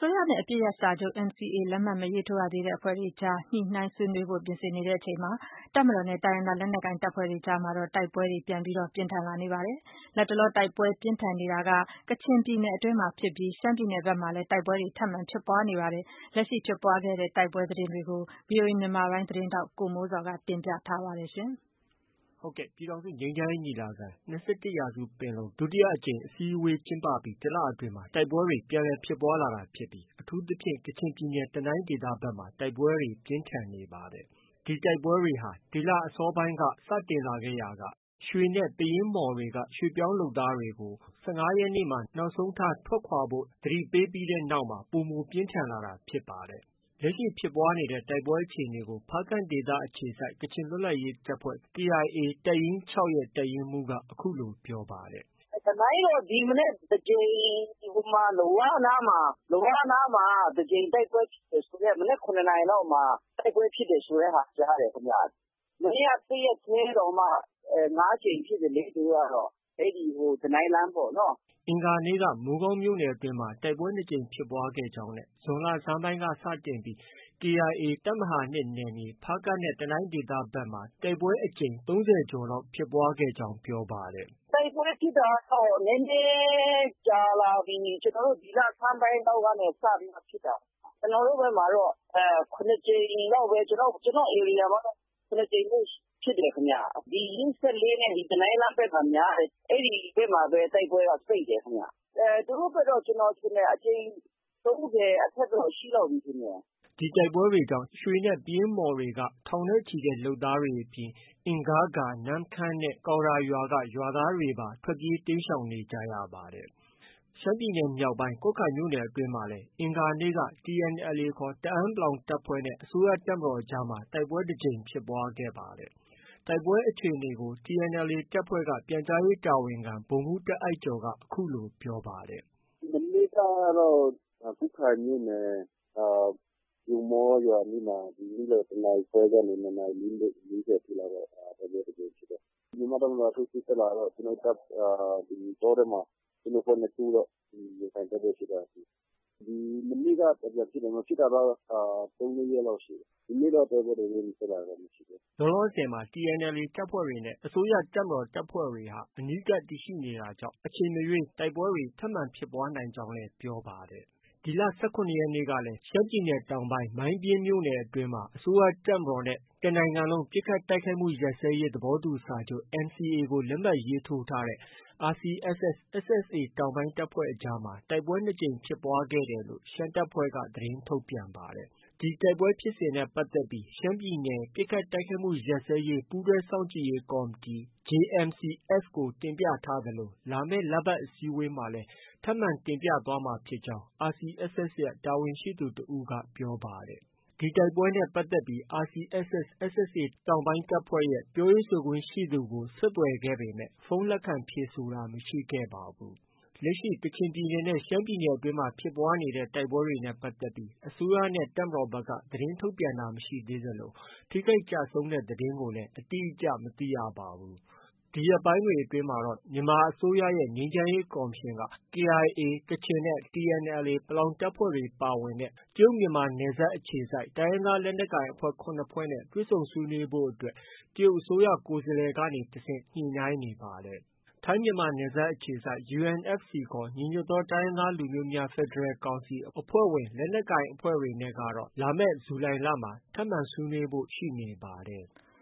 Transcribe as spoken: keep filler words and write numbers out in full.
စိုးရနဲ့အပစ်ရပ်စာချုပ် N C A လက်မှတ်မရေးထိုးရသေးတဲ့အဖွဲ့တွေအကြား ညှိနှိုင်းဆွေးနွေးဖို့ပြင်ဆင်နေချိန်မှာ တပ်မတော်နဲ့တိုင်းရင်းသားလက်နက်ကိုင်တပ်ဖွဲ့တွေအကြား တိုက်ပွဲတွေပြန်လည်ပြင်းထန်လာနေပါတယ်။ လတ်တလောတိုက်ပွဲပြင်းထန်နေတာက ကချင်ပြည်နယ်အတွင်းမှာဖြစ်ပြီး ရှမ်းပြည်နယ်ဘက်မှာလည်း တိုက်ပွဲတွေထပ်မံဖြစ်ပွားနေပါတယ်။ လက်ရှိဖြစ်ပွားခဲ့တဲ့တိုက်ပွဲသတင်းတွေကို ဗွီအိုအေမြန်မာပိုင်းသတင်းထောက် ကိုမိုးဇော်က တင်ပြထားပါတယ်။ဟုတ်ကဲ့။ ပြည်ထောင်စုငြိမ်းချမ်းရေးညီလာခံ - ၂၁ရာစုပင်လုံ ဒုတိယအကြိမ်အစည်းအဝေးကျင်းပပြီး တလအတွင်းမှာ တိုက်ပွဲတွေ ပြန်လည်ဖြစ်ပွားလာတာဖြစ်ပြီး အထူးသဖြင့် ကချင်ပြည်နယ် တနိုင်းဒေသဘက်မှာ တိုက်ပွဲတွေ ပြင်းထန်နေပါတယ်။ ဒီတိုက်ပွဲတွေဟာ ဒီလအစောပိုင်းက စတင်လာခဲ့ရာက ရွှေနဲ့ ပယင်းမှော်တွေက ရွှေ့ပြောင်းလုပ်သားတွေကို ၁၅ရက်နေ့မှာ နောက်ဆုံးထားထွက်ခွာဖို့ သတိပေးပြီးတဲ့နောက်မှာ ပိုမိုပြင်းထန်လာတာဖြစ်ပါတယ်။ လက်ရှိဖြစ်ပွားနေတဲ့တိုက်ပွဲအခြေအနေကို ဖားကန့်ဒေသအခြေစိုက် ကချင်လွတ်လပ်ရေးတပ်ဖွဲ့ K I A တပ်ရင်း၆ရဲ့ တပ်ရင်းမှုးက အခုလို ပြောပါတယ်။ “တနိုင်းတော့ ဒီမနက်တကြိမ်၊ လဝနားမှာ လဝနားမှာတကြိမ်တိုက်ပွဲဖြစ်တယ်ဆိုတဲ့ မနက် ၇နာရီလောက်မှာ တိုက်ပွဲဖြစ်တယ်ဆိုတဲ့ဟာ ကြားတယ်ခင်ဗျ။ မနေ့က တရက်တည်းတောင်မှ ၅ကြိမ်ဖြစ်တယ်လေ သူတို့ကတော့။ အဲဒီ တနိုင်းလမ်းပေါ့နော်။ ” အင်္ဂါနေ့က မိုးကောင်းမြို့နယ်အတွင်းမှာ တိုက်ပွဲ၂ကြိမ်ဖြစ်ပွားခဲ့ကြောင်းနဲ့ ဇွန်လဆန်းပိုင်းကစတင်ပြီး K I A တပ်မဟာ၂နယ်မြေ ဖားကန့်နဲ့ တနိုင်းဒေသဘက်မှာ တိုက်ပွဲအကြိမ် ၃၀ကျော်လောက်ဖြစ်ပွားခဲ့ကြောင်း ပြောပါတယ်။ “တိုက်ပွဲဖြစ်တာကတော့ နည်းနည်းကြာလာပြီ။ ကျနော်တို့ ဒီလဆန်းပိုင်းလောက်ကနေ စပြီးမှ ဖြစ်တာ။ ကျနော်တို့ဘက်မှာတော့ ၇ကြိမ်လောက်ပဲ။ ကျနော့ဧရိယာမှာတော့ ၇ကြိမ်ပဲဖြစ်တယ်ခင်ဗျ။ ဒီ ရင်း၁၄နဲ့ တနိုင်းလမ်းဘက်မှာများတယ်။ အဲဒီဘက်မှာပဲ တိုက်ပွဲက စိပ်တယ်ခင်ဗျ။ သူတို့ဘက်တော့ ကျနော်ထင်တယ် အကြိမ် ၃၀အထက်တော့ ရှိလောက်ပြီထင်တယ်။ ” ဒီတိုက်ပွဲတွေကြောင့် ရွှေနဲ့ ပယင်းမှော်တွေက ထောင်နဲ့ချီတဲ့လုပ်သားတွေအပြင် အင်ဂါးဂါး၊ နမ့်ခမ်းနဲ့ ကောင်ရာရွာက ရွာသားတွေပါ ထွက်ပြေးတိမ်းရှောင်နေကြရပါတယ်။ ရှမ်းပြည်နယ်မြောက်ပိုင်း ကွတ်ခိုင်မြို့နယ်အတွင်းမှာလည်း အင်္ဂါနေ့က T N L A ခေါ် တအန်း တပ်ဖွဲ့နဲ့ အစိုးရတပ်မတော်အကြားမှာ တိုက်ပွဲတစ်ကြိမ်ဖြစ်ပွားခဲ့ပါတယ်။ တိုက်ပွဲအခြေအနေကို T N L A တပ်ဖွဲ့က ပြန်ကြားရေးတာဝန်ခံ ဗိုလ်မှုးတာ့အိုက်ကျော်က အခုလို ပြောပါတယ်။ “မနေ့ကတော့ ကွတ်ခိုင်မြို့နယ် ဗန်းမော်ရွာအနီးမှာ နေ့လည် တစ်နာရီခွဲကနေ နှစ်နာရီ လေးဆယ်အထိလောက်တော့ တိုက်ပွဲတစ်ကြိမ်ဖြစ်တယ်။ မြန်မာ့တပ်မတော်က ထိုးစစ်တက်လာတော့ ကျနော်တို့ တောထဲမှာ ကျနော်တို့အဖွဲ့နဲ့ တိုးတော့ ရင်ဆိုင်တိုက်ပွဲဖြစ်တာရှိတယ်။ မနေ့က ပြန်ဖြစ်တယ်။ ဖြစ်တာတော့ ၃- ၄ရက်လောက်ရှိပြီ။ ဒီနေ့တော့ တိုက်ပွဲသတင်းတက်လာတာမရှိသေးဘူး။” လောလောဆည်မှာ T N L A တပ်ဖွဲ့တွေနဲ့ အစိုးရတပ်မတော်တပ်ဖွဲ့တွေဟာ အနီးကပ်တည်ရှိနေတာကြောင့် အချိန်မရွေးတိုက်ပွဲတွေ ထပ်မံဖြစ်ပွားနိုင်ကြောင်းလည်း ပြောပါတယ်။ ဒီလ ၁၇ရက်နေ့ကလည်း ရှမ်းပြည်နယ်တောင်ပိုင်း မိုင်းပျဉ်းမြို့နယ်အတွင်းမှာ အစိုးရတပ်မတော်နဲ့ တစ်နိုင်ငံလုံးပစ်ခတ်တိုက်ခိုက်မှုရပ်စဲရေးသဘောတူစာချုပ် N C A ကို လက်မှတ်ရေးထိုးထားတဲ့ R C S S ၊ S S A တောင်ပိုင်းတပ်ဖွဲ့အကြားမှာ တိုက်ပွဲ၂ကြိမ်ဖြစ်ပွားခဲ့တယ်လို့ ရှမ်းတပ်ဖွဲ့က သတင်းထုတ်ပြန်ပါတယ်။ ဒီတိုက်ပွဲဖြစ်စဉ်နဲ့ပတ်သက်ပြီး ရှမ်းပြည်နယ် ပစ်ခတ်တိုက်ခိုက်မှုရပ်စဲရေးပူးတွဲစောင့်ကြည့်ရေးကော်မတီ J M C S ကို တင်ပြထားသလို လာမယ့် လပတ်အစည်းအဝေးမှာလည်း ထပ်မံတင်ပြသွားမှာဖြစ်ကြောင်း R C S S ရဲ့ တာဝန်ရှိသူတစ်ဦးက ပြောပါတယ်။ ဒီတိုက်ပွဲနဲ့ပတ်သက်ပြီး R C S S ၊ S S A တောင်ပိုင်းတပ်ဖွဲ့ရဲ့ ပြောရေးဆိုခွင့်ရှိသူကို ဆက်သွယ်ခဲ့ပေမဲ့ ဖုန်းလက်ခံဖြေဆိုတာမရှိခဲ့ပါဘူး။ လက်ရှိ ကချင်ပြည်နယ်နဲ့ ရှမ်းပြည်နယ်အတွင်းမှာ ဖြစ်ပွားနေတဲ့တိုက်ပွဲတွေနဲ့ပတ်သက်ပြီး အစိုးရနဲ့ တပ်မတော်ဘက်က သတင်းထုတ်ပြန်တာမရှိသေးသလို ထိခိုက်ကျဆုံးတဲ့သတင်းကိုလည်း အတိအကျ မသိရပါဘူး။ ဒီရက်ပိုင်းတွေအတွင်းမှာတော့ မြန်မာအစိုးရရဲ့ ငြိမ်းချမ်းရေးကော်မရှင်က K I A ကချင်နဲ့ T N L A ပလောင်တပ်ဖွဲ့တွေပါဝင်တဲ့ တရုတ်မြန်မာနယ်စပ်အခြေစိုက် တိုင်းရင်းသားလက်နက်ကိုင်အဖွဲ့ ၇ဖွဲ့နဲ့ တွေ့ဆုံဆွေးနွေးဖို့အတွက် တရုတ်အစိုးရကိုယ်စားလှယ်ကနေတဆင့် ညှိနှိုင်းနေပါတယ်။ ထိုင်းမြန်မာနယ်စပ်အခြေစိုက် U N F C ခေါ် ညီညွတ်သောတိုင်းရင်းသားလူမျိုးများ ဖက်ဒရယ်ကောင်စီအဖွဲ့ဝင် လက်နက်ကိုင်အဖွဲ့တွေနဲ့ကတော့ လာမယ့် ဇူလိုင်လမှာ ထပ်မံဆွေးနွေးဖို့ ရှိနေပါတယ်။